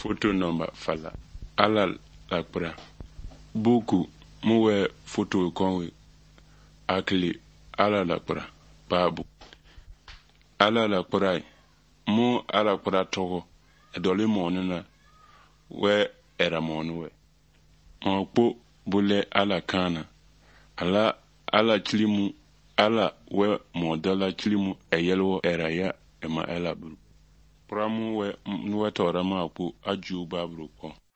Foto number fala. Ala lakpra. Buku muwe foto konwe. Akili ala lakpra. Babu. Ala lakpra. Mu ala lakpra togo. Edoli monina. We era monwe. Mokpo bule ala kana. Ala chilimu. Ala we modala chilimu eyelwo era ya ema ela buru. Pramu we nuwe tora ma akpu aju babru ko.